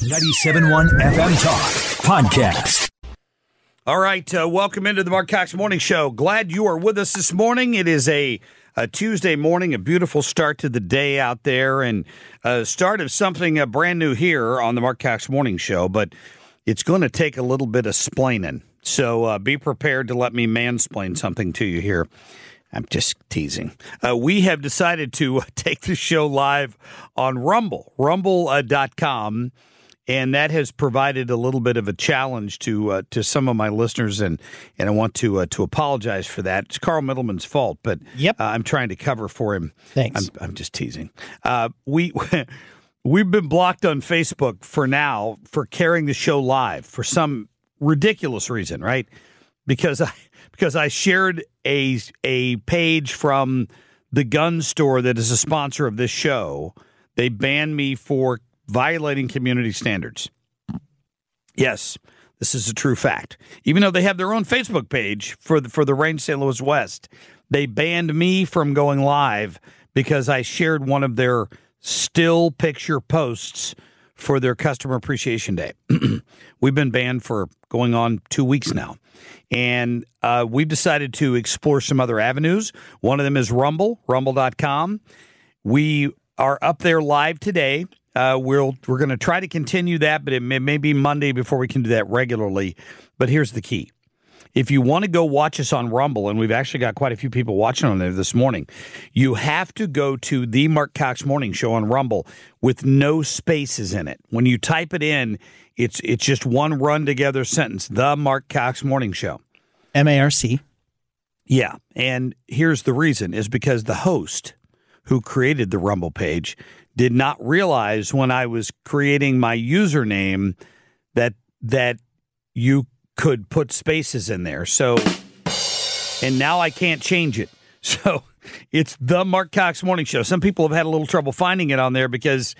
97.1 FM Talk Podcast. All right, welcome into the Mark Cox Morning Show. Glad you are with us this morning. It is a Tuesday morning, a beautiful start to the day out there, and start of something brand new here on the Mark Cox Morning Show, but it's going to take a little bit of splaining. So be prepared to let me mansplain something to you here. I'm just teasing. We have decided to take the show live on Rumble, rumble.com. And that has provided a little bit of a challenge to some of my listeners, and I want to apologize for that. It's Carl Middleman's fault, but I'm trying to cover for him. Thanks. I'm just teasing. We've been blocked on Facebook for now for carrying the show live for some ridiculous reason, right? Because I shared a page from the gun store that is a sponsor of this show. They banned me for violating community standards. Yes, this is a true fact. Even though they have their own Facebook page for the Range St. Louis West, they banned me from going live because I shared one of their still picture posts for their Customer Appreciation Day. We've been banned for going on 2 weeks now. And we've decided to explore some other avenues. One of them is Rumble, rumble.com. We are up there live today. We're going to try to continue that, but it may be Monday before we can do that regularly. But here's the key. If you want to go watch us on Rumble, and we've actually got quite a few people watching on there this morning, you have to go to the Mark Cox Morning Show on Rumble with no spaces in it. When you type it in, it's just one run-together sentence, the Mark Cox Morning Show. MARC. Yeah, and here's the reason, is because the host who created the Rumble page did not realize when I was creating my username that you could put spaces in there. So, and now I can't change it. So it's the Mark Cox Morning Show. Some people have had a little trouble finding it on there because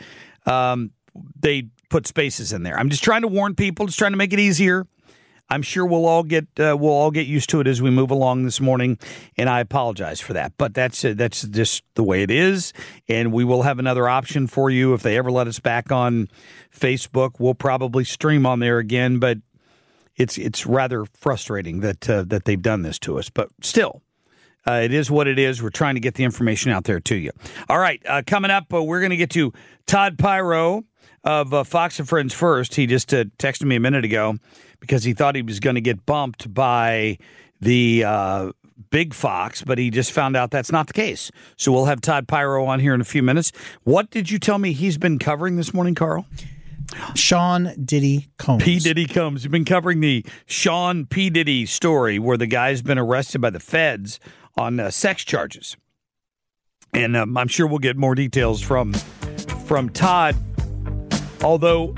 they put spaces in there. I'm just trying to warn people, just trying to make it easier. I'm sure we'll all get used to it as we move along this morning, and I apologize for that. But that's just the way it is, and we will have another option for you if they ever let us back on Facebook. We'll probably stream on there again, but it's rather frustrating that they've done this to us. But still, it is what it is. We're trying to get the information out there to you. All right, coming up, we're going to get to Todd Pyro of Fox and Friends first. He just texted me a minute ago because he thought he was going to get bumped by the Big Fox, but he just found out that's not the case. So we'll have Todd Pyro on here in a few minutes. What did you tell me he's been covering this morning, Carl? Sean Diddy Combs. P. Diddy Combs. You've been covering the Sean P. Diddy story where the guy's been arrested by the feds on sex charges. And I'm sure we'll get more details from Todd, although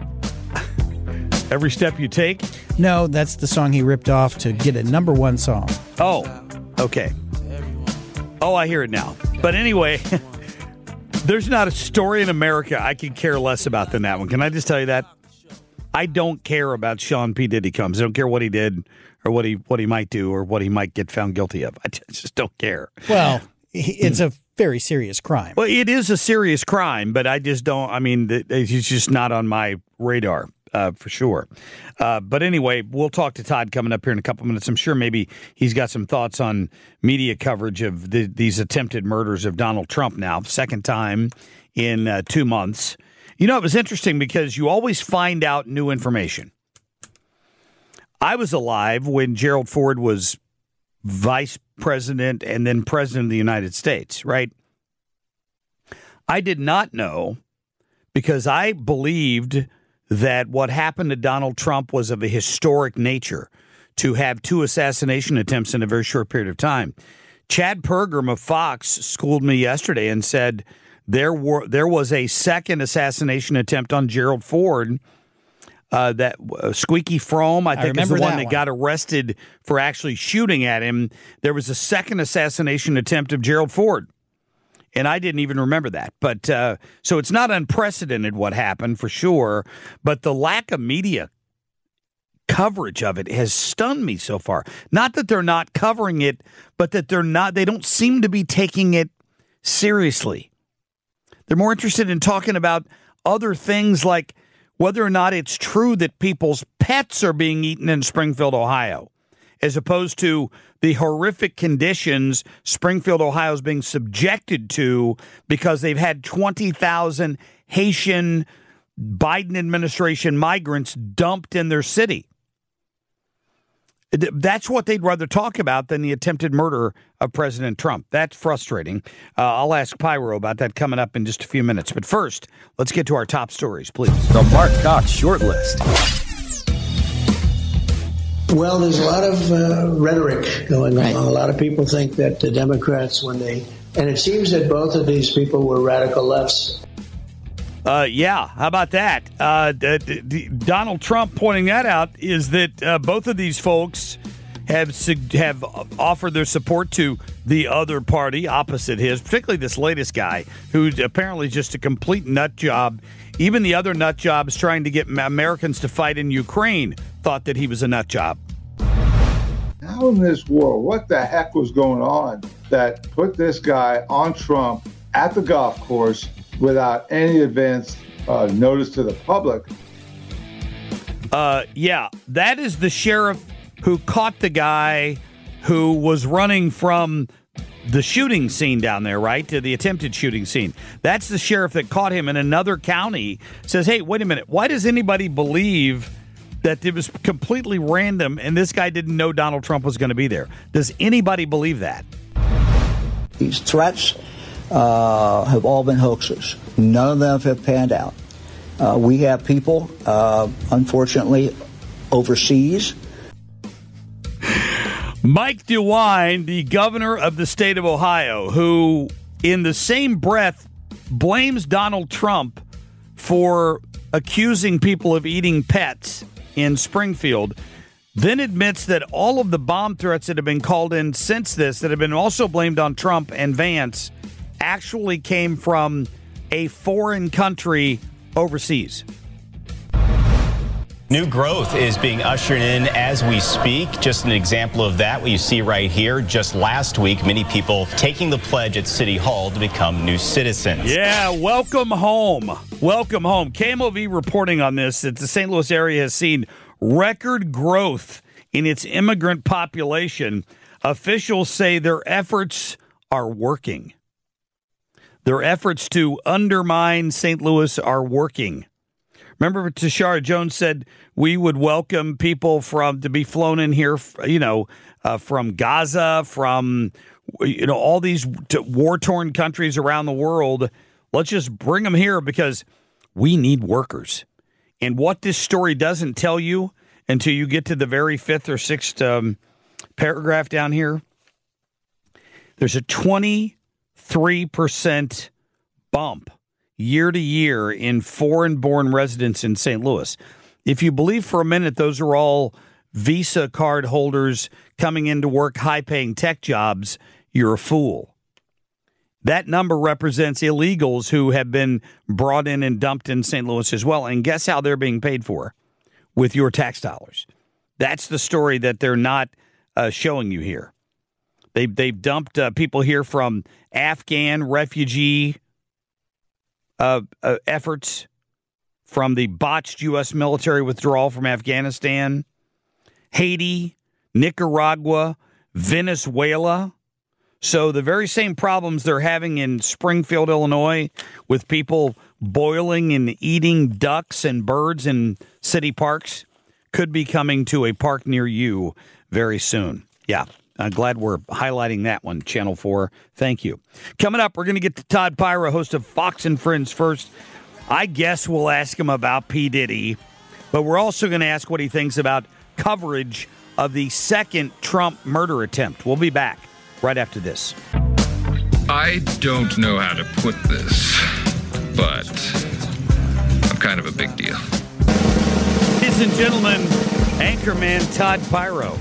every step you take. No, that's the song he ripped off to get a number one song. Oh, okay. Oh, I hear it now. But anyway, there's not a story in America I could care less about than that one. Can I just tell you that? I don't care about Sean P. Diddy Combs. I don't care what he did or what he might do or what he might get found guilty of. I just don't care. Well, it's a very serious crime. Well, it is a serious crime, but I just don't. I mean, he's just not on my radar. For sure. But anyway, we'll talk to Todd coming up here in a couple minutes. I'm sure maybe he's got some thoughts on media coverage of these attempted murders of Donald Trump now, second time in 2 months. You know, it was interesting because you always find out new information. I was alive when Gerald Ford was vice president and then president of the United States, right? I did not know because I believed that what happened to Donald Trump was of a historic nature to have 2 assassination attempts in a very short period of time. Chad Pergram of Fox schooled me yesterday and said there was a second assassination attempt on Gerald Ford. That Squeaky Fromme, I think, is the one that got arrested for actually shooting at him. There was a second assassination attempt of Gerald Ford. And I didn't even remember that. But so it's not unprecedented what happened for sure. But the lack of media coverage of it has stunned me so far. Not that they're not covering it, but that they don't seem to be taking it seriously. They're more interested in talking about other things like whether or not it's true that people's pets are being eaten in Springfield, Ohio, as opposed to the horrific conditions Springfield, Ohio is being subjected to because they've had 20,000 Haitian Biden administration migrants dumped in their city. That's what they'd rather talk about than the attempted murder of President Trump. That's frustrating. I'll ask Pyro about that coming up in just a few minutes. But first, let's get to our top stories, please. The Mark Cox Shortlist. Well, there's a lot of rhetoric going on. A lot of people think that the Democrats, and it seems that both of these people were radical lefts. Yeah, how about that? Donald Trump pointing that out is that both of these folks have offered their support to the other party opposite his, particularly this latest guy, who's apparently just a complete nut job. Even the other nut jobs trying to get Americans to fight in Ukraine thought that he was a nut job. How in this world, what the heck was going on that put this guy on Trump at the golf course without any advance notice to the public? Yeah, that is the sheriff who caught the guy who was running from the shooting scene down there, right? To the attempted shooting scene. That's the sheriff that caught him in another county. Says, hey, wait a minute. Why does anybody believe that it was completely random and this guy didn't know Donald Trump was going to be there? Does anybody believe that? These threats have all been hoaxes. None of them have panned out. We have people, unfortunately, overseas. Mike DeWine, the governor of the state of Ohio, who in the same breath blames Donald Trump for accusing people of eating pets in Springfield, then admits that all of the bomb threats that have been called in since this, that have been also blamed on Trump and Vance, actually came from a foreign country overseas. New growth is being ushered in as we speak. Just an example of that, what you see right here. Just last week, many people taking the pledge at City Hall to become new citizens. Yeah, welcome home. Welcome home. KMOV reporting on this that the St. Louis area has seen record growth in its immigrant population. Officials say their efforts are working. Their efforts to undermine St. Louis are working. Remember, Tashara Jones said we would welcome people to be flown in here, from Gaza, from, all these war-torn countries around the world. Let's just bring them here because we need workers. And what this story doesn't tell you until you get to the very fifth or sixth paragraph down here, there's a 23% bump year to year in foreign-born residents in St. Louis. If you believe for a minute those are all Visa card holders coming in to work high-paying tech jobs, you're a fool. That number represents illegals who have been brought in and dumped in St. Louis as well. And guess how they're being paid for? With your tax dollars. That's the story that they're not showing you here. They've dumped people here from Afghan refugee efforts, from the botched U.S. military withdrawal from Afghanistan, Haiti, Nicaragua, Venezuela. So the very same problems they're having in Springfield, Illinois, with people boiling and eating ducks and birds in city parks, could be coming to a park near you very soon. Yeah. I'm glad we're highlighting that one, Channel 4. Thank you. Coming up, we're going to get to Todd Pyra, host of Fox and Friends first. I guess we'll ask him about P. Diddy, but we're also going to ask what he thinks about coverage of the second Trump murder attempt. We'll be back right after this. I don't know how to put this, but I'm kind of a big deal. Ladies and gentlemen, Anchorman Todd Pyra.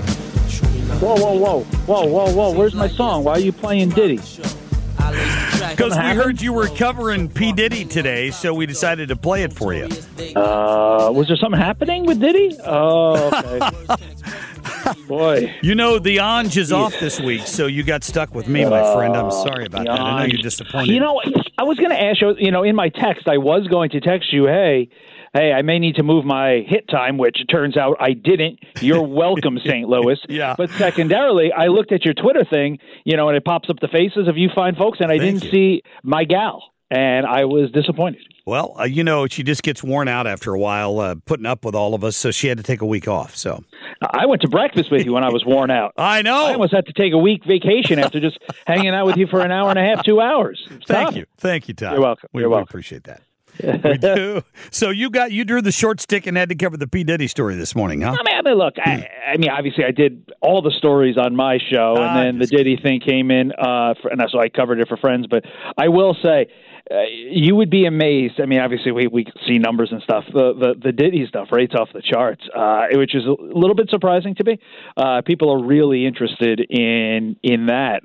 Whoa. Where's my song? Why are you playing Diddy? Because we heard you were covering P. Diddy today, so we decided to play it for you. Was there something happening with Diddy? Oh, okay. Boy. The Anj is off this week, so you got stuck with me, my friend. I'm sorry about that. I know you're disappointed. I was going to ask you, in my text, I was going to text you, hey, hey, I may need to move my hit time, which it turns out I didn't. You're welcome, St. Louis. Yeah. But secondarily, I looked at your Twitter thing, and it pops up the faces of you fine folks, and I didn't see my gal, and I was disappointed. Well, she just gets worn out after a while putting up with all of us, so she had to take a week off. So I went to breakfast with you when I was worn out. I know. I almost had to take a week vacation after just hanging out with you for an hour and a half, 2 hours. Thank you, Todd. You're welcome. We appreciate that. We do. So you drew the short stick and had to cover the P. Diddy story this morning, huh? I mean, look, I mean, obviously I did all the stories on my show, and then the Diddy thing came in, and so I covered it for friends. But I will say, you would be amazed. I mean, obviously we see numbers and stuff. The Diddy stuff rates off the charts, which is a little bit surprising to me. People are really interested in that,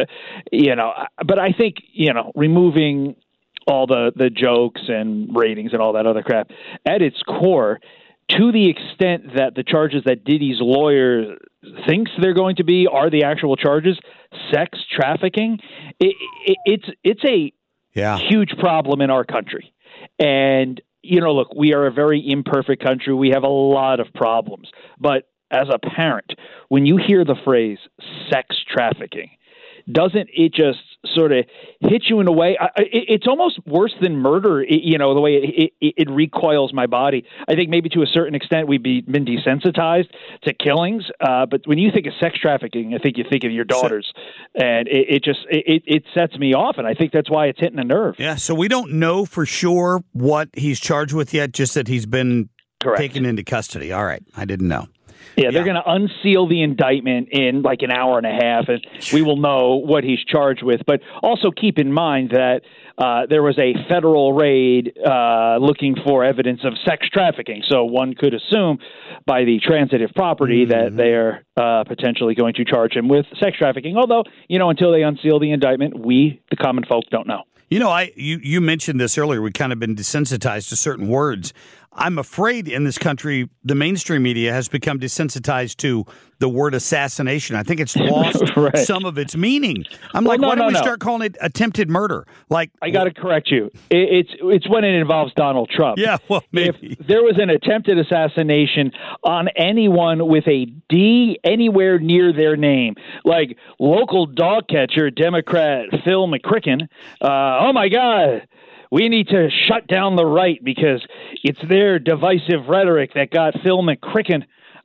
But I think removing all the jokes and ratings and all that other crap, at its core, to the extent that the charges that Diddy's lawyer thinks they're going to be are the actual charges, sex trafficking, it's a huge problem in our country. And, look, we are a very imperfect country. We have a lot of problems. But as a parent, when you hear the phrase sex trafficking, doesn't it just sort of hit you in a way? It's almost worse than murder, the way it recoils my body. I think maybe to a certain extent we've been desensitized to killings. But when you think of sex trafficking, I think you think of your daughters. And it sets me off. And I think that's why it's hitting a nerve. Yeah, so we don't know for sure what he's charged with yet, just that he's been taken into custody. All right. I didn't know. Yeah, they're going to unseal the indictment in like an hour and a half, and we will know what he's charged with. But also keep in mind that there was a federal raid looking for evidence of sex trafficking. So one could assume by the transitive property that they are potentially going to charge him with sex trafficking. Although, until they unseal the indictment, we, the common folk, don't know. You mentioned this earlier. We've kind of been desensitized to certain words. I'm afraid in this country, the mainstream media has become desensitized to the word assassination. I think it's lost some of its meaning. Why don't we start calling it attempted murder? Like, I got to correct you. It's when it involves Donald Trump. Yeah, well, maybe. If there was an attempted assassination on anyone with a D anywhere near their name, like local dog catcher Democrat Phil McCricken, oh my God, we need to shut down the right because it's their divisive rhetoric that got Phil McCricken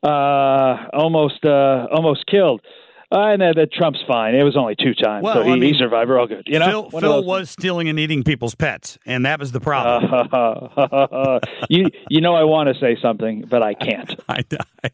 almost killed. And that Trump's fine. It was only 2 times, so he survived. We're all good. Phil was stealing and eating people's pets, and that was the problem. I want to say something, but I can't. I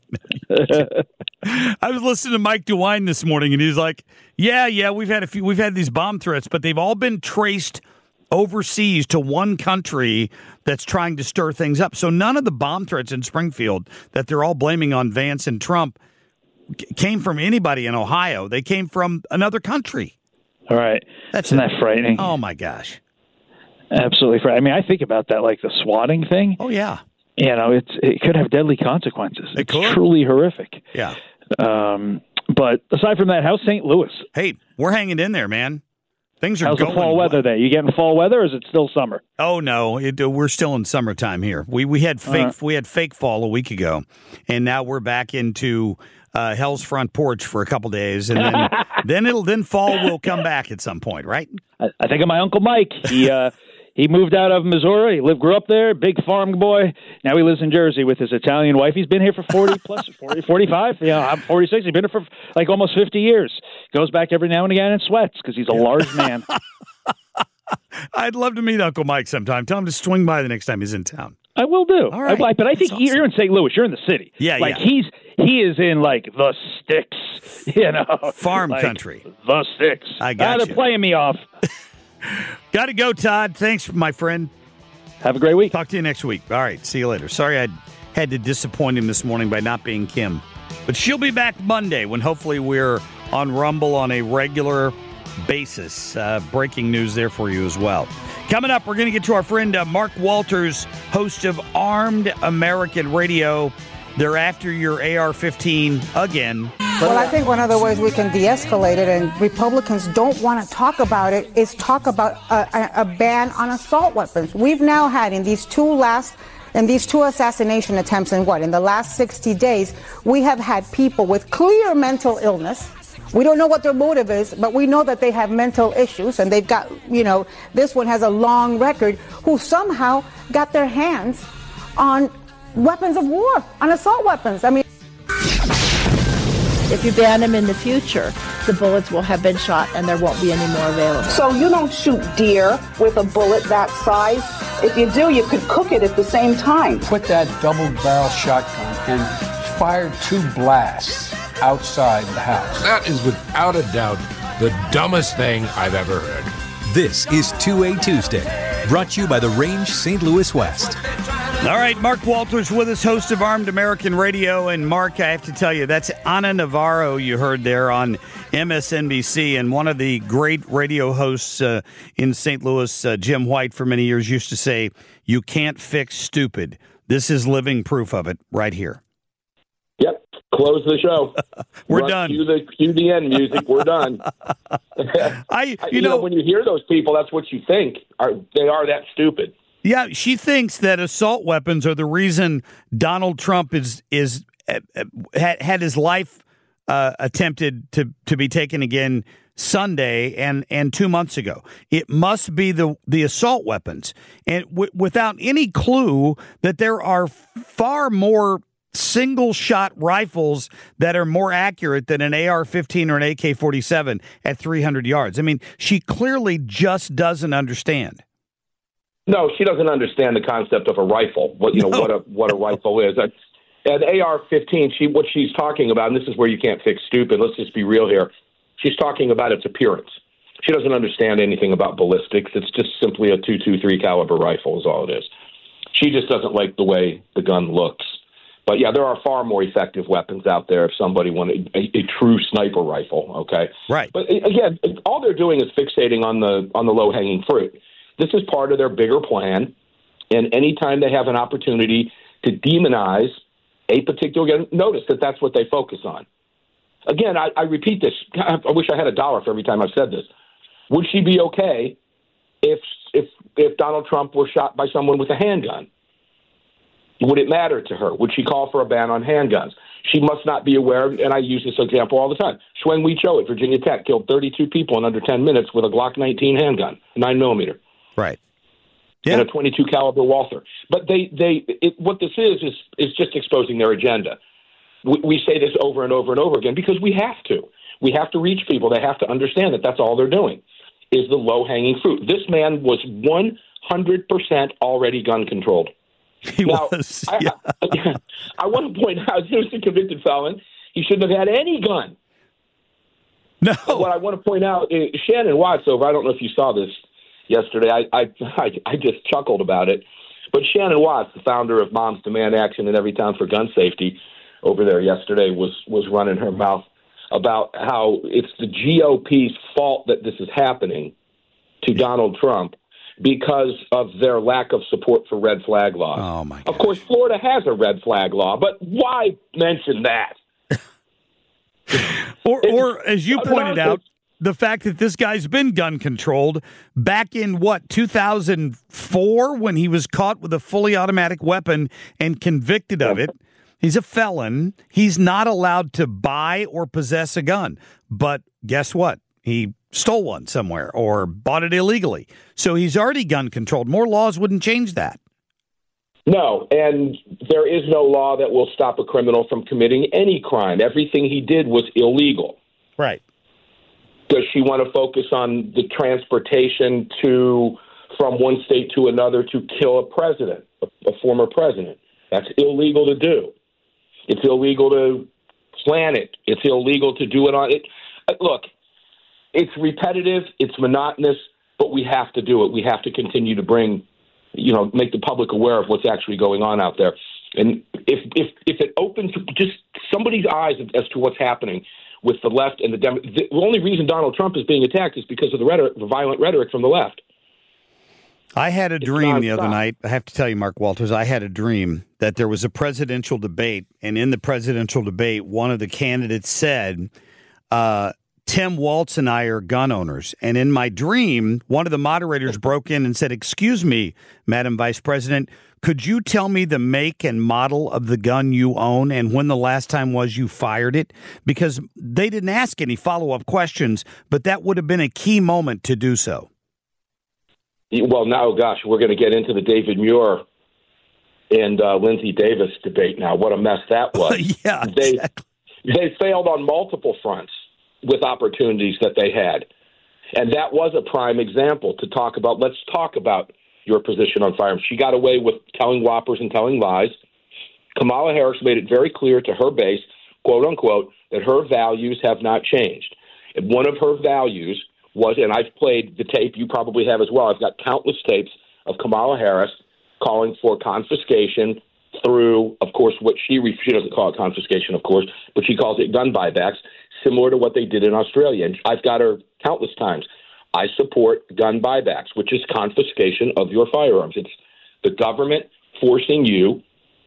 was listening to Mike DeWine this morning, and he was like, "Yeah, we've had these bomb threats, but they've all been traced overseas to one country that's trying to stir things up. So none of the bomb threats in Springfield that they're all blaming on Vance and Trump came from anybody in Ohio. They came from another country." All right. Isn't that frightening? Oh, my gosh. Absolutely frightening. I mean, I think about that like the swatting thing. Oh, yeah. It could have deadly consequences. It's truly horrific. Yeah. But aside from that, how's St. Louis? Hey, we're hanging in there, man. Things are How's going. The fall weather there? You getting fall weather, or is it still summer? Oh no, we're still in summertime here. We had fake fall a week ago, and now we're back into hell's front porch for a couple days, and then then fall will come back at some point, right? I think of my Uncle Mike. He moved out of Missouri. He grew up there, big farm boy. Now he lives in Jersey with his Italian wife. He's been here for 45. I'm 46. He's been here for like almost 50 years. Goes back every now and again and sweats because he's a large man. I'd love to meet Uncle Mike sometime. Tell him to swing by the next time he's in town. I will do. All right. But I think you're in St. Louis. You're in the city. Yeah, he is in like the sticks, farm country. The sticks. I got you. They're playing me off. Got to go, Todd. Thanks, my friend. Have a great week. Talk to you next week. All right. See you later. Sorry I had to disappoint him this morning by not being Kim. But she'll be back Monday when hopefully we're on Rumble on a regular basis. Breaking news there for you as well. Coming up, we're going to get to our friend Mark Walters, host of Armed American Radio. They're after your AR-15 again. Well, I think one of the ways we can de-escalate it, and Republicans don't want to talk about it, is talk about a ban on assault weapons. We've now had in these 2 last And these 2 assassination attempts in the last 60 days, we have had people with clear mental illness. We don't know what their motive is, but we know that they have mental issues, and they've got, this one has a long record, who somehow got their hands on weapons of war, on assault weapons. I mean, if you ban them in the future, the bullets will have been shot and there won't be any more available. So you don't shoot deer with a bullet that size? If you do, you could cook it at the same time. Put that double-barrel shotgun and fire 2 blasts outside the house. That is without a doubt the dumbest thing I've ever heard. This is 2A Tuesday, brought to you by the Range St. Louis West. All right, Mark Walters with us, host of Armed American Radio. And Mark, I have to tell you, that's Ana Navarro you heard there on MSNBC. And one of the great radio hosts in St. Louis, Jim White, for many years used to say, "You can't fix stupid." This is living proof of it right here. Yep. Close the show. We're done. Cue the end music. We're done. You know, when you hear those people, that's what you think. They are that stupid. Yeah, she thinks that assault weapons are the reason Donald Trump had his life attempted to be taken again Sunday and 2 months ago. It must be the assault weapons, and without any clue that there are far more single-shot rifles that are more accurate than an AR-15 or an AK-47 at 300 yards. I mean, she clearly just doesn't understand. No, she doesn't understand the concept of a rifle. What a rifle is. An AR-15. What she's talking about, and this is where you can't fix stupid. Let's just be real here. She's talking about its appearance. She doesn't understand anything about ballistics. It's just simply a .223 caliber rifle is all it is. She just doesn't like the way the gun looks. But yeah, there are far more effective weapons out there if somebody wanted a true sniper rifle. Okay, right. But again, all they're doing is fixating on the low hanging fruit. This is part of their bigger plan, and anytime they have an opportunity to demonize a particular, notice that that's what they focus on. Again, I repeat this. I wish I had $1 for every time I've said this. Would she be okay if Donald Trump were shot by someone with a handgun? Would it matter to her? Would she call for a ban on handguns? She must not be aware, and I use this example all the time. Xuan Wei Cho at Virginia Tech killed 32 people in under 10 minutes with a Glock 19 handgun, 9mm. Right. Yeah. And a .22 caliber Walther. But what this is just exposing their agenda. We say this over and over and over again because we have to. We have to reach people. They have to understand that that's all they're doing is the low-hanging fruit. This man was 100% already gun-controlled. He was. Yeah. I want to point out, he was a convicted felon. He shouldn't have had any gun. No. But what I want to point out, Shannon Watts over, I don't know if you saw this yesterday. I just chuckled about it. But Shannon Watts, the founder of Moms Demand Action in Every Town for Gun Safety, over there yesterday was running her mouth about how it's the GOP's fault that this is happening to Donald Trump because of their lack of support for red flag laws. Oh, my gosh. Of course, Florida has a red flag law, but why mention that? or as you pointed out, the fact that this guy's been gun controlled back in, 2004 when he was caught with a fully automatic weapon and convicted of it. He's a felon. He's not allowed to buy or possess a gun. But guess what? He stole one somewhere or bought it illegally. So he's already gun controlled. More laws wouldn't change that. No, and there is no law that will stop a criminal from committing any crime. Everything he did was illegal. Right. Does she want to focus on the transportation from one state to another to kill a president, a former president? That's illegal to do. It's illegal to plan it. It's illegal to do it on it. Look, it's repetitive. It's monotonous, but we have to do it. We have to continue to make the public aware of what's actually going on out there. And if it opens just somebody's eyes as to what's happening with the left and the only reason Donald Trump is being attacked is because of the violent rhetoric from the left. I had a dream the other night. I have to tell you, Mark Walters, I had a dream that there was a presidential debate, and in the presidential debate, one of the candidates said, Tim Walz and I are gun owners. And in my dream, one of the moderators broke in and said, "Excuse me, Madam Vice President, Could you tell me the make and model of the gun you own and when the last time was you fired it? Because they didn't ask any follow-up questions, but that would have been a key moment to do so. Well, now, gosh, we're going to get into the David Muir and Lindsey Davis debate now. What a mess that was. Yeah, exactly. They failed on multiple fronts with opportunities that they had. And that was a prime example to talk about. Let's talk about your position on firearms. She got away with telling whoppers and telling lies. Kamala Harris made it very clear to her base, quote unquote, that her values have not changed. And one of her values was, and I've played the tape, you probably have as well, I've got countless tapes of Kamala Harris calling for confiscation through, of course, what she doesn't call it confiscation, of course, but she calls it gun buybacks, similar to what they did in Australia. And I've got her countless times. I support gun buybacks, which is confiscation of your firearms. It's the government forcing you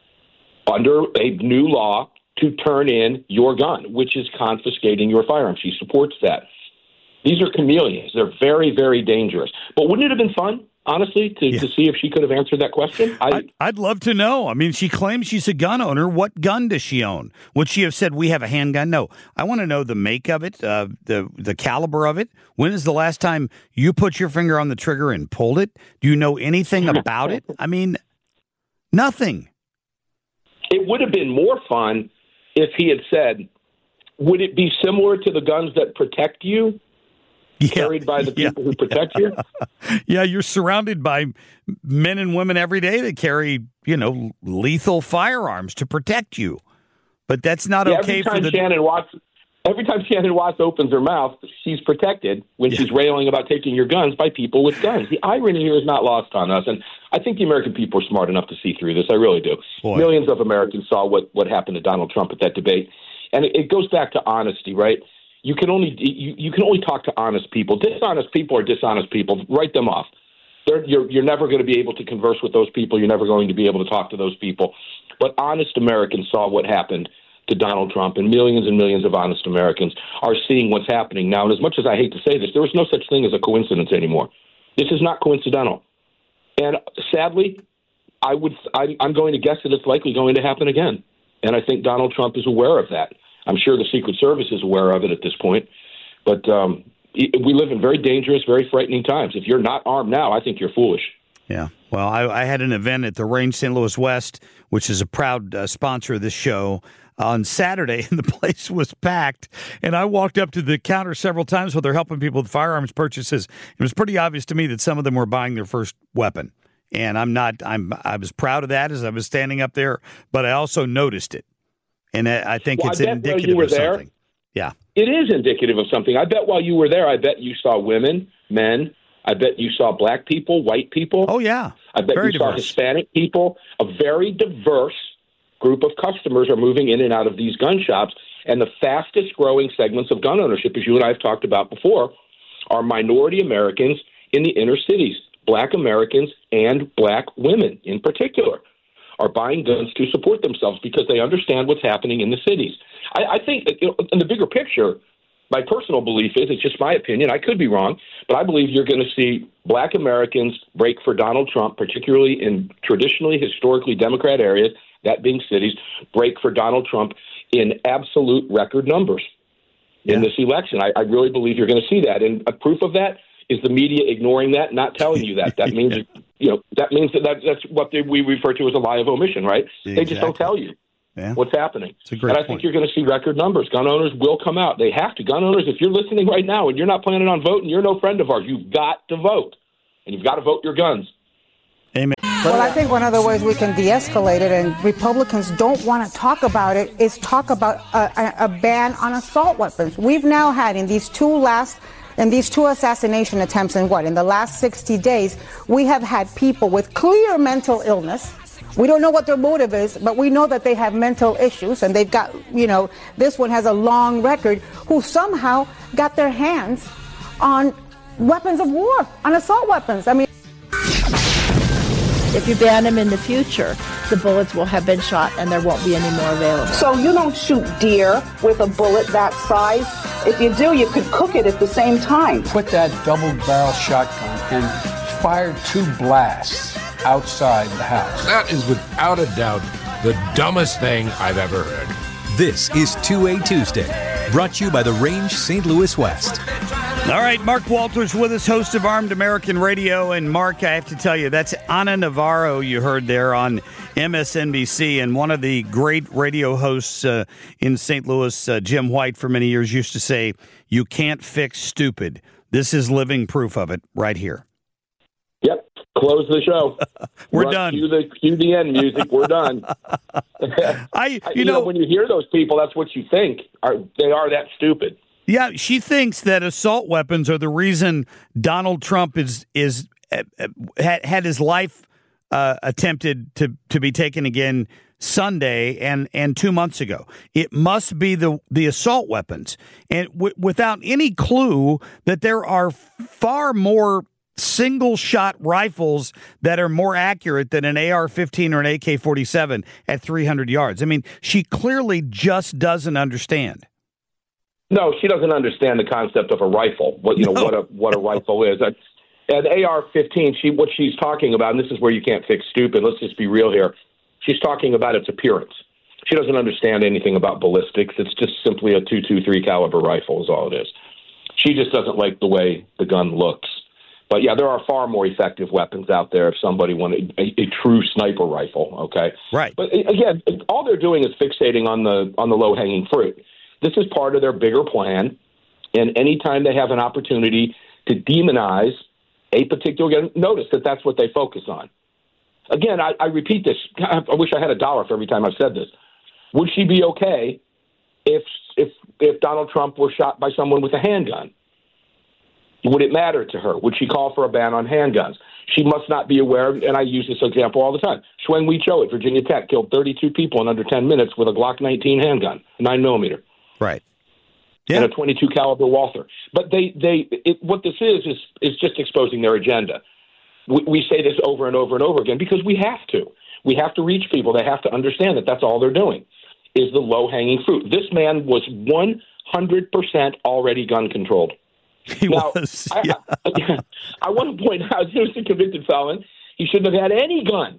under a new law to turn in your gun, which is confiscating your firearms. She supports that. These are chameleons. They're very, very dangerous. But wouldn't it have been fun, honestly, to see if she could have answered that question? I'd love to know. I mean, she claims she's a gun owner. What gun does she own? Would she have said, we have a handgun? No. I want to know the make of it, the caliber of it. When is the last time you put your finger on the trigger and pulled it? Do you know anything about it? I mean, nothing. It would have been more fun if he had said, would it be similar to the guns that protect you? Carried by the people who protect you? Yeah, you're surrounded by men and women every day that carry, lethal firearms to protect you. But that's not okay for the... Every time Shannon Watts opens her mouth, she's protected when she's railing about taking your guns by people with guns. The irony here is not lost on us, and I think the American people are smart enough to see through this. I really do. Boy. Millions of Americans saw what happened to Donald Trump at that debate, and it goes back to honesty, right? You can only talk to honest people. Dishonest people are dishonest people. Write them off. You're never going to be able to converse with those people. You're never going to be able to talk to those people. But honest Americans saw what happened to Donald Trump, and millions of honest Americans are seeing what's happening now. And as much as I hate to say this, there is no such thing as a coincidence anymore. This is not coincidental. And sadly, I'm going to guess that it's likely going to happen again. And I think Donald Trump is aware of that. I'm sure the Secret Service is aware of it at this point. But we live in very dangerous, very frightening times. If you're not armed now, I think you're foolish. Yeah. Well, I had an event at the Range St. Louis West, which is a proud sponsor of this show, on Saturday, and the place was packed. And I walked up to the counter several times while they're helping people with firearms purchases. It was pretty obvious to me that some of them were buying their first weapon. And I was proud of that as I was standing up there, but I also noticed it. And I think it's indicative of something. Yeah. It is indicative of something. I bet while you were there, I bet you saw women, men. I bet you saw black people, white people. Oh, yeah. I bet you saw Hispanic people. A very diverse group of customers are moving in and out of these gun shops. And the fastest growing segments of gun ownership, as you and I have talked about before, are minority Americans in the inner cities. Black Americans and black women in particular are buying guns to support themselves because they understand what's happening in the cities. I think in the bigger picture, my personal belief is, it's just my opinion, I could be wrong, but I believe you're going to see black Americans break for Donald Trump, particularly in traditionally, historically Democrat areas, that being cities, break for Donald Trump in absolute record numbers in this election. I really believe you're going to see that. And a proof of that is the media ignoring that, not telling you that. That means, that's what we refer to as a lie of omission, right? Exactly. They just don't tell you what's happening. And I think you're going to see record numbers. Gun owners will come out. They have to. Gun owners, if you're listening right now and you're not planning on voting, you're no friend of ours. You've got to vote. And you've got to vote your guns. Amen. Well, I think one of the ways we can de-escalate it, and Republicans don't want to talk about it, is talk about a ban on assault weapons. We've now had in these two assassination attempts in the last 60 days, we have had people with clear mental illness. We don't know what their motive is, but we know that they have mental issues, and they've got, this one has a long record, who somehow got their hands on weapons of war, on assault weapons. I mean, if you ban them in the future, the bullets will have been shot and there won't be any more available. So you don't shoot deer with a bullet that size. If you do, you could cook it at the same time. Put that double-barrel shotgun and fire 2 blasts outside the house. That is without a doubt the dumbest thing I've ever heard. This is 2A Tuesday, brought to you by the Range St. Louis West. All right, Mark Walters with us, host of Armed American Radio. And Mark, I have to tell you, that's Ana Navarro you heard there on MSNBC. And one of the great radio hosts in St. Louis, Jim White, for many years used to say, "You can't fix stupid." This is living proof of it right here. Yep. Close the show. We're done. Cue the end music. We're done. You know, when you hear those people, that's what you think. They are that stupid. Yeah, she thinks that assault weapons are the reason Donald Trump had his life attempted to be taken again Sunday and 2 months ago. It must be the assault weapons, and without any clue that there are far more single-shot rifles that are more accurate than an AR-15 or an AK-47 at 300 yards. I mean, she clearly just doesn't understand. No, she doesn't understand the concept of a rifle. What a rifle is. An AR-15. What she's talking about, and this is where you can't fix stupid. Let's just be real here. She's talking about its appearance. She doesn't understand anything about ballistics. It's just simply a .223 caliber rifle is all it is. She just doesn't like the way the gun looks. But yeah, there are far more effective weapons out there if somebody wanted a true sniper rifle. Okay, right. But again, all they're doing is fixating on the low hanging fruit. This is part of their bigger plan, and anytime they have an opportunity to demonize a particular, notice that that's what they focus on. Again, I repeat this. I wish I had $1 for every time I've said this. Would she be okay if Donald Trump were shot by someone with a handgun? Would it matter to her? Would she call for a ban on handguns? She must not be aware, and I use this example all the time. Xuan Wei Cho at Virginia Tech killed 32 people in under 10 minutes with a Glock 19 handgun, 9mm. Right. Yeah. And a .22 caliber Walther. But what this is just exposing their agenda. We say this over and over and over again because we have to. We have to reach people. They have to understand that that's all they're doing is the low-hanging fruit. This man was 100% already gun-controlled. He was. Yeah. I want to point out, he was a convicted felon. He shouldn't have had any gun.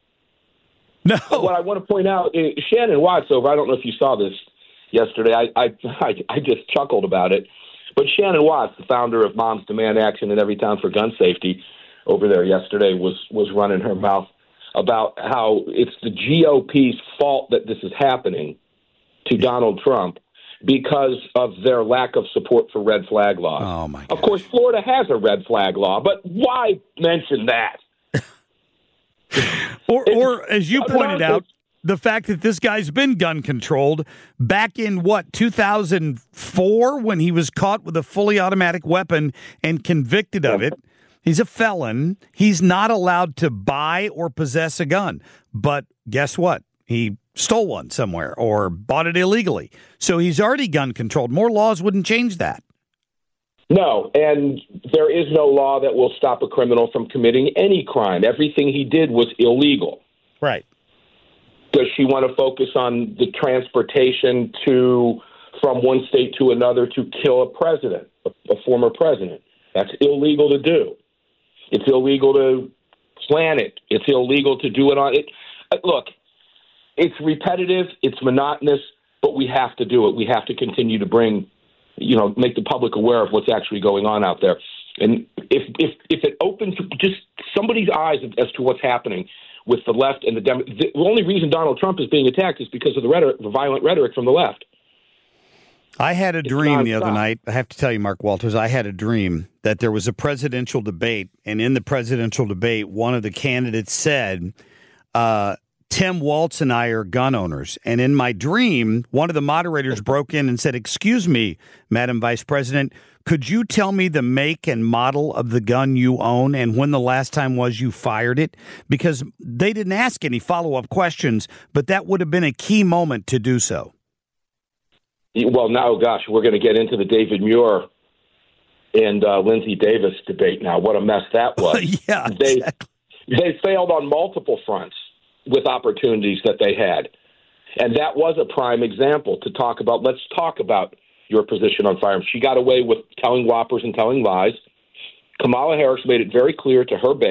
No. But what I want to point out, Shannon Watts over, I don't know if you saw this yesterday. I just chuckled about it. But Shannon Watts, the founder of Moms Demand Action in Every Town for Gun Safety, over there yesterday was running her mouth about how it's the GOP's fault that this is happening to Donald Trump because of their lack of support for red flag laws. Oh, my gosh. Of course, Florida has a red flag law, but why mention that? or as you pointed out, the fact that this guy's been gun controlled back in 2004 when he was caught with a fully automatic weapon and convicted of it. He's a felon. He's not allowed to buy or possess a gun. But guess what? He stole one somewhere or bought it illegally. So he's already gun controlled. More laws wouldn't change that. No, and there is no law that will stop a criminal from committing any crime. Everything he did was illegal. Right. Does she want to focus on the transportation from one state to another to kill a president, a former president? That's illegal to do. It's illegal to plan it. It's illegal to do it on it. Look, it's repetitive. It's monotonous, but we have to do it. We have to continue to make the public aware of what's actually going on out there. And if it opens just somebody's eyes as to what's happening with the left and the only reason Donald Trump is being attacked is because of the violent rhetoric from the left. I had a dream the other night. I have to tell you, Mark Walters, I had a dream that there was a presidential debate, and in the presidential debate, one of the candidates said, Tim Walz and I are gun owners. And in my dream, one of the moderators broke in and said, "Excuse me, Madam Vice President, could you tell me the make and model of the gun you own and when the last time was you fired it?" Because they didn't ask any follow-up questions, but that would have been a key moment to do so. Well, now, gosh, we're going to get into the David Muir and Lindsey Davis debate now. What a mess that was. Yeah, exactly. They failed on multiple fronts with opportunities that they had. And that was a prime example to talk about. Let's talk about your position on firearms. She got away with telling whoppers and telling lies. Kamala Harris made it very clear to her base,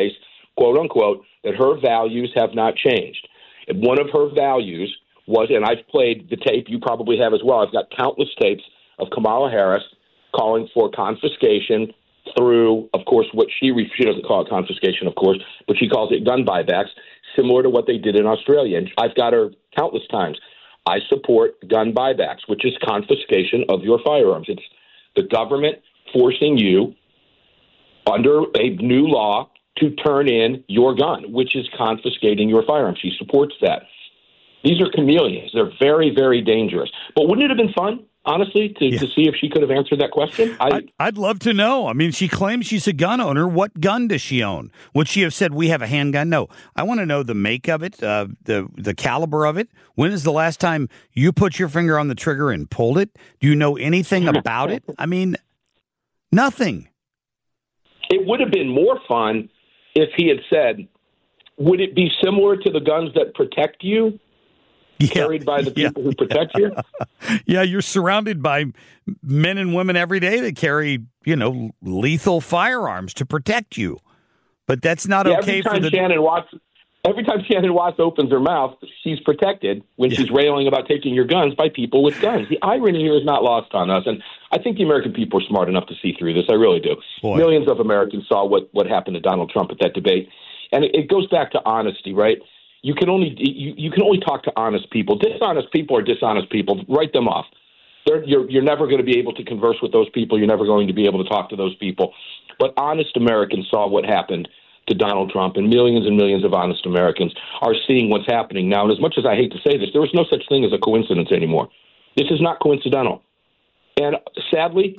quote unquote, that her values have not changed. And one of her values was, and I've played the tape, you probably have as well, I've got countless tapes of Kamala Harris calling for confiscation through, of course, what she doesn't call it confiscation, of course, but she calls it gun buybacks, similar to what they did in Australia. And I've got her countless times. I support gun buybacks, which is confiscation of your firearms. It's the government forcing you under a new law to turn in your gun, which is confiscating your firearms. She supports that. These are chameleons. They're very, very dangerous. But wouldn't it have been fun, honestly, to see if she could have answered that question? I'd love to know. I mean, she claims she's a gun owner. What gun does she own? Would she have said, we have a handgun? No. I want to know the make of it, the caliber of it. When is the last time you put your finger on the trigger and pulled it? Do you know anything about it? I mean, nothing. It would have been more fun if he had said, would it be similar to the guns that protect you? Carried by the people who protect you? Yeah, you're surrounded by men and women every day that carry, lethal firearms to protect you. But that's not okay for the... Every time Shannon Watts opens her mouth, she's protected when she's railing about taking your guns by people with guns. The irony here is not lost on us, and I think the American people are smart enough to see through this. I really do. Boy. Millions of Americans saw what happened to Donald Trump at that debate, and it goes back to honesty, right? You can only talk to honest people. Dishonest people are dishonest people. Write them off. You're never going to be able to converse with those people. You're never going to be able to talk to those people. But honest Americans saw what happened to Donald Trump, and millions of honest Americans are seeing what's happening now. And as much as I hate to say this, there is no such thing as a coincidence anymore. This is not coincidental. And sadly,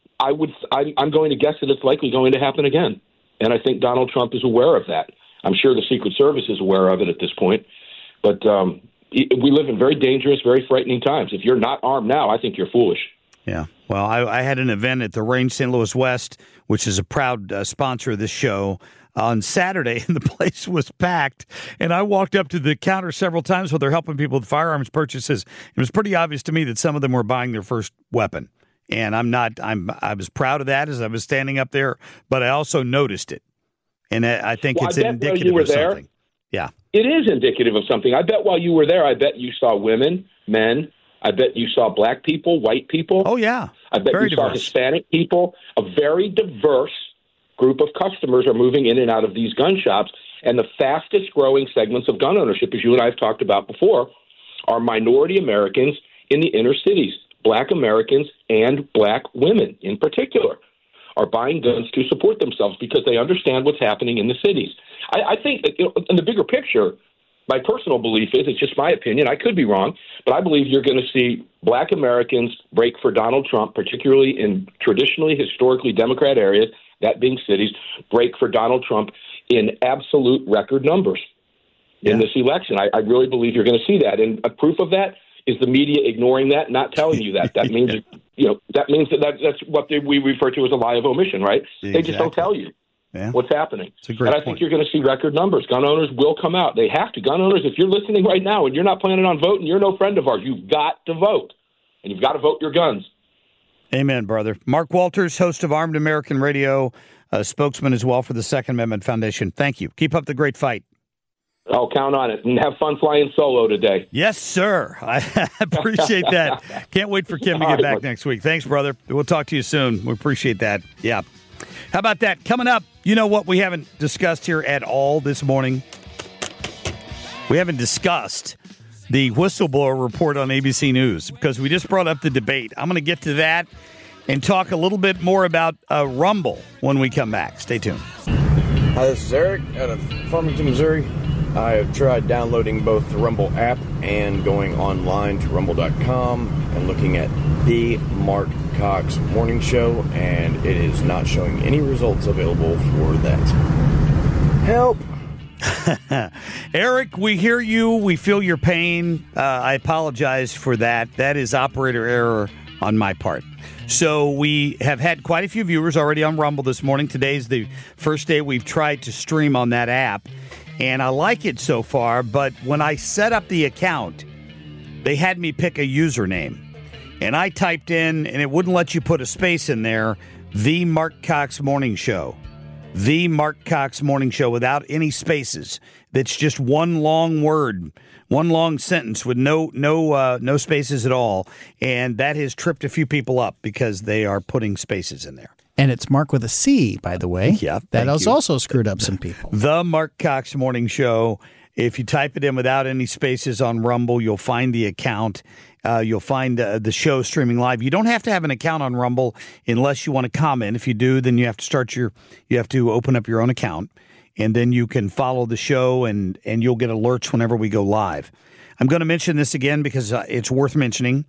I'm going to guess that it's likely going to happen again. And I think Donald Trump is aware of that. I'm sure the Secret Service is aware of it at this point. But we live in very dangerous, very frightening times. If you're not armed now, I think you're foolish. Yeah. Well, I had an event at the Range St. Louis West, which is a proud sponsor of this show, on Saturday, and the place was packed. And I walked up to the counter several times while they're helping people with firearms purchases. It was pretty obvious to me that some of them were buying their first weapon. And I was proud of that as I was standing up there, but I also noticed it. And I think it's indicative of something. Yeah. It is indicative of something. I bet while you were there, I bet you saw women, men. I bet you saw black people, white people. Oh, yeah. I bet you saw Hispanic people. A very diverse group of customers are moving in and out of these gun shops. And the fastest growing segments of gun ownership, as you and I have talked about before, are minority Americans in the inner cities. Black Americans and black women in particular are buying guns to support themselves because they understand what's happening in the cities. I think that, in the bigger picture, my personal belief is, it's just my opinion, I could be wrong, but I believe you're going to see black Americans break for Donald Trump, particularly in traditionally, historically Democrat areas, that being cities, break for Donald Trump in absolute record numbers in this election. I really believe you're going to see that. And a proof of that is the media ignoring that, not telling you that. That means, that's what we refer to as a lie of omission, right? Exactly. They just don't tell you what's happening. And I think you're going to see record numbers. Gun owners will come out. They have to. Gun owners, if you're listening right now and you're not planning on voting, you're no friend of ours. You've got to vote. And you've got to vote your guns. Amen, brother. Mark Walters, host of Armed American Radio, spokesman as well for the Second Amendment Foundation. Thank you. Keep up the great fight. I'll count on it. And have fun flying solo today. Yes, sir. I appreciate that. Can't wait for Kim to get back next week. Thanks, brother. We'll talk to you soon. We appreciate that. Yeah. How about that? Coming up, you know what we haven't discussed here at all this morning? We haven't discussed the whistleblower report on ABC News because we just brought up the debate. I'm going to get to that and talk a little bit more about Rumble when we come back. Stay tuned. Hi, this is Eric out of Farmington, Missouri. I have tried downloading both the Rumble app and going online to rumble.com and looking at the Mark Cox Morning Show, and it is not showing any results available for that. Help! Eric, we hear you. We feel your pain. I apologize for that. That is operator error on my part. So we have had quite a few viewers already on Rumble this morning. Today's the first day we've tried to stream on that app, and I like it so far, but when I set up the account, they had me pick a username, and I typed in, and it wouldn't let you put a space in there, The Mark Cox Morning Show. The Mark Cox Morning Show without any spaces. That's just one long word, one long sentence with no spaces at all. And that has tripped a few people up because they are putting spaces in there. And it's Mark with a C, by the way. Yeah, that has also screwed up some people. The Mark Cox Morning Show. If you type it in without any spaces on Rumble, you'll find the account. You'll find the show streaming live. You don't have to have an account on Rumble unless you want to comment. If you do, then you have to open up your own account, and then you can follow the show, and you'll get alerts whenever we go live. I'm going to mention this again because it's worth mentioning.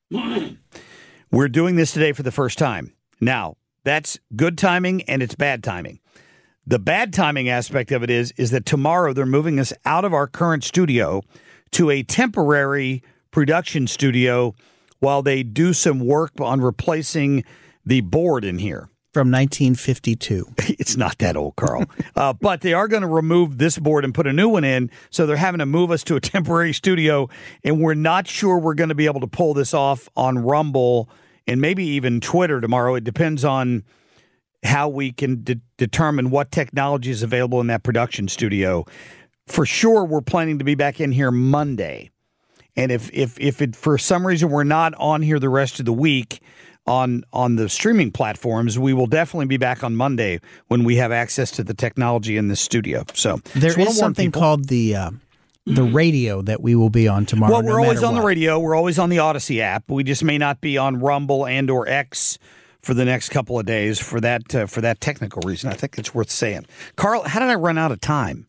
We're doing this today for the first time. Now, that's good timing and it's bad timing. The bad timing aspect of it is that tomorrow they're moving us out of our current studio to a temporary production studio while they do some work on replacing the board in here. From 1952. It's not that old, Carl. But they are going to remove this board and put a new one in, so they're having to move us to a temporary studio, and we're not sure we're going to be able to pull this off on Rumble and maybe even Twitter tomorrow. It depends on how we can determine what technology is available in that production studio. For sure, we're planning to be back in here Monday. And if it, for some reason we're not on here the rest of the week on the streaming platforms, we will definitely be back on Monday when we have access to the technology in the studio. So there is something called the radio that we will be on tomorrow. Well, we're always on the radio. We're always on the Odyssey app. We just may not be on Rumble and or X for the next couple of days for that technical reason. I think it's worth saying. Carl, how did I run out of time?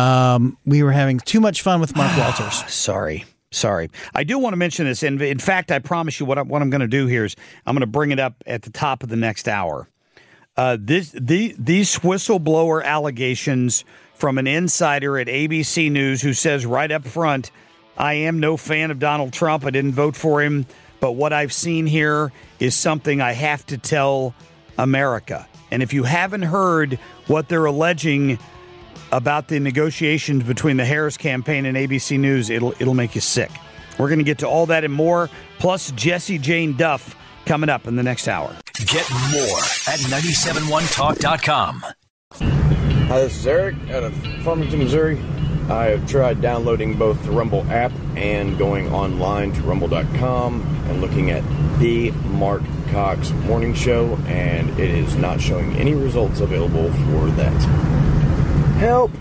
We were having too much fun with Mark Walters. Sorry. I do want to mention this, and in fact, I promise you what I'm going to do here is I'm going to bring it up at the top of the next hour. These whistleblower allegations from an insider at ABC News who says right up front, I am no fan of Donald Trump. I didn't vote for him, but what I've seen here is something I have to tell America. And if you haven't heard what they're alleging about the negotiations between the Harris campaign and ABC News, it'll make you sick. We're going to get to all that and more, plus Jessie Jane Duff coming up in the next hour. Get more at 971talk.com. Hi, this is Eric out of Farmington, Missouri. I have tried downloading both the Rumble app and going online to rumble.com and looking at the Mark Cox Morning Show, and it is not showing any results available for that. Help.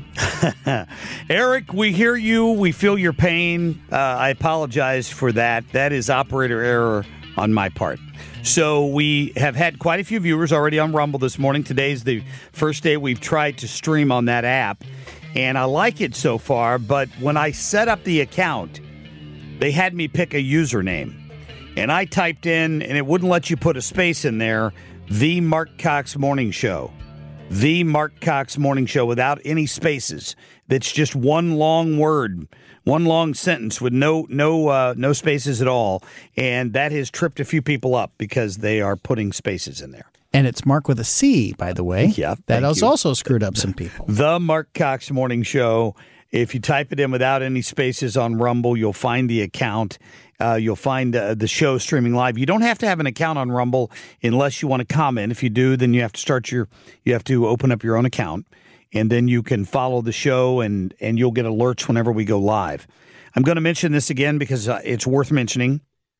Eric, we hear you. We feel your pain. I apologize for that. That is operator error on my part. So we have had quite a few viewers already on Rumble this morning. Today's the first day we've tried to stream on that app, and I like it so far, but when I set up the account, they had me pick a username, and I typed in, and it wouldn't let you put a space in there, The Mark Cox Morning Show. The Mark Cox Morning Show without any spaces. That's just one long word, one long sentence with no spaces at all. And that has tripped a few people up because they are putting spaces in there. And it's Mark with a C, by the way. Yeah, that has also screwed up some people. The Mark Cox Morning Show. If you type it in without any spaces on Rumble, you'll find the account. You'll find the show streaming live. You don't have to have an account on Rumble unless you want to comment. If you do, then you have to open up your own account, and then you can follow the show, and you'll get alerts whenever we go live. I'm going to mention this again because it's worth mentioning.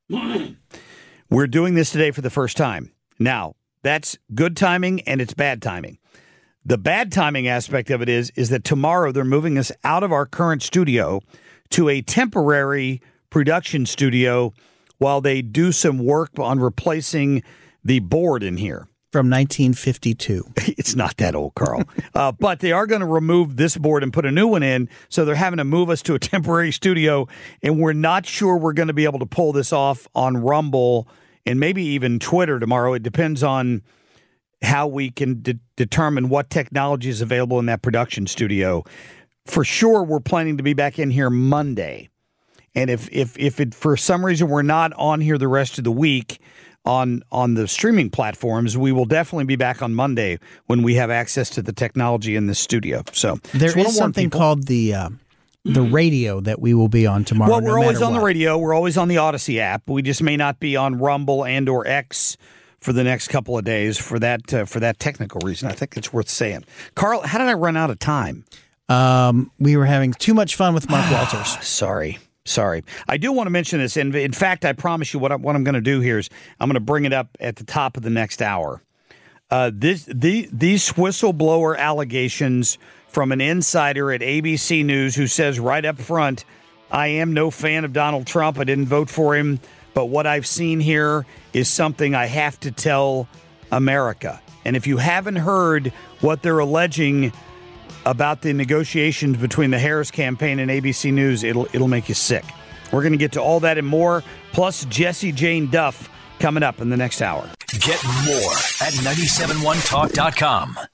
We're doing this today for the first time. Now, that's good timing and it's bad timing. The bad timing aspect of it is that tomorrow they're moving us out of our current studio to a temporary production studio while they do some work on replacing the board in here. From 1952. It's not that old, Carl. But they are going to remove this board and put a new one in, so they're having to move us to a temporary studio, and we're not sure we're going to be able to pull this off on Rumble and maybe even Twitter tomorrow. It depends on how we can determine what technology is available in that production studio. For sure, we're planning to be back in here Monday. And if it, for some reason we're not on here the rest of the week on the streaming platforms, we will definitely be back on Monday when we have access to the technology in the studio. So there is something called the radio that we will be on tomorrow. Well, we're always on the radio. We're always on the Odyssey app. We just may not be on Rumble and or X for the next couple of days for that technical reason. I think it's worth saying. Carl, how did I run out of time? We were having too much fun with Mark Walters. Sorry. I do want to mention this. And in fact, I promise you what I'm going to do here is I'm going to bring it up at the top of the next hour. These whistleblower allegations from an insider at ABC News who says right up front, I am no fan of Donald Trump. I didn't vote for him. But what I've seen here is something I have to tell America. And if you haven't heard what they're alleging about the negotiations between the Harris campaign and ABC News, it'll make you sick. We're going to get to all that and more, plus Jessie Jane Duff coming up in the next hour. Get more at 971talk.com.